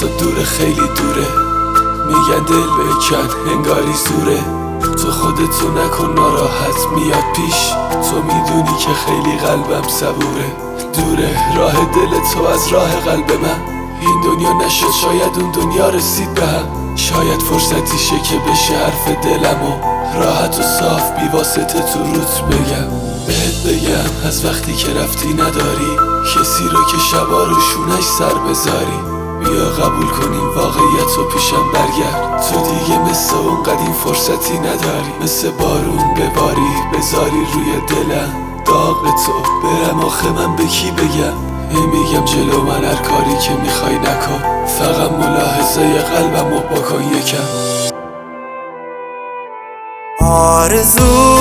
تو دوره، خیلی دوره. میگن دل بکن انگاری زوره. تو خودتو نکن ناراحت میاد پیش. تو میدونی که خیلی قلبم صبوره. دوره راه دل تو از راه قلب من. این دنیا نشد شاید اون دنیا رسید به هم. شاید فرصتی شه که بشه حرف دلمو راحت و صاف بی واسطه تو روت بگم. بهت بگم از وقتی که رفتی نداری کسی رو که شبا رو شونش سر بذاری. بیا قبول کنیم واقعیت و پیشم برگرد. تو دیگه مثل اون قدیم فرصتی نداری. مثل بارون بباری بذاری روی دلم داغ تو. برم آخه من به کی بگم؟ میگم جلو من هر کاری که میخوای نکن. فقط ملاحظه قلبم رو بکن یکم. آرزو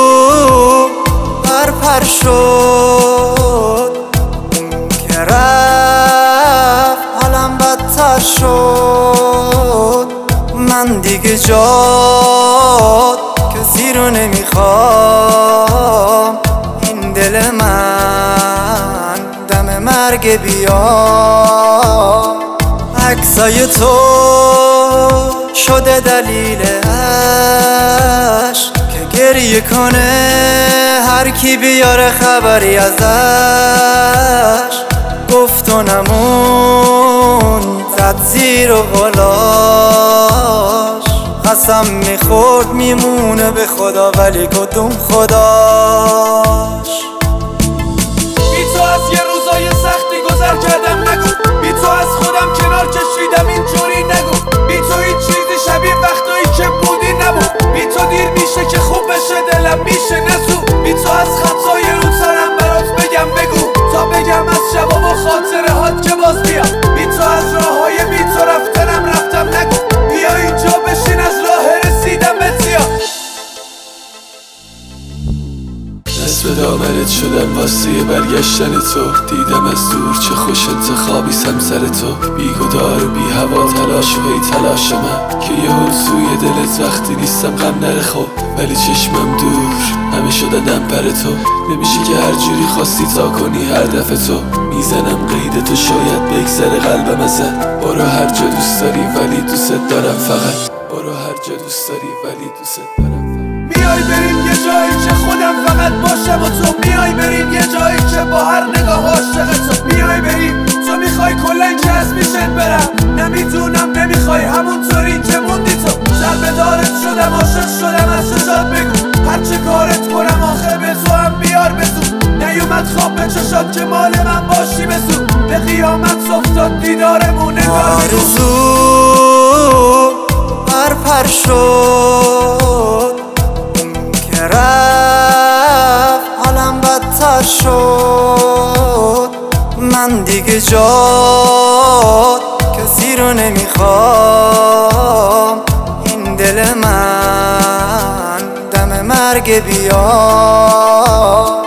پر شد که رفت حالم بدتر شد. من دیگه جاد کسی رو نمیخوام. این دل من دم مرگ بیا. عکسای تو شده دلیل عشق که گریه کنه هر کی بیاره خبری ازش. گفت و نمون زد زیر و غلاش. قسم میخورد میمونه به خدا ولی کدوم خداش. بی تو از یه روزای سختی گذر کردم نگو. بی تو از خودم کنار کشیدم اینجوری نگو. بی تو هیچ چیزی شبیه وقتایی که بودی نبود. بی تو دیر میشه که خوب بشه دلم میشه نسو. بی تو از خطای رو سرم برات بگم بگو تا بگم از شبا و خاطره هات که باز بیا. بی تو از راه های بی تو رفتنم رفتم نگو. بیا اینجا بشین از راه رسیدم به تیا. دست به دامنت شدم واسه برگشتن تو. دیدم از دور چه خوش انتخابی سمسر تو. بیگدار و بی هوا تلاش و هی تلاش من که یه حل سوی دلت وقتی نیستم غم نره خب. ولی چشمم دور همه شدن پر تو. نمیشه که هر جوری خواستی تا کنی هر دفعه تو. میزنم قید تو شاید بگذره قلبم ازت. برو هر جا دوست داری ولی دوست دارم فقط. برو هر جا دوست داری ولی دوست دارم. میای بریم یه جایی که خودم فقط باشم و تو. میای بریم یه جایی که با هر نگاه عاشق تو. میای بریم تو میخوای کلن که از میشن برم. نمیدونم نمیخوای همونطوری که موندی تو. سربدارت شدم عاشق شدم از چشات بگو. هر چه کارت کنم آخر به تو هم بیار بزود. نیومد خواب به چشات که مال من باشی بزود. به قیامت افتاد دیدارمون نگار بگو. آرزو پر شد که رفت حالم بدتر شد. من دیگه جاد کسی رو نمیخوام. این دل من دم مرگ بیا.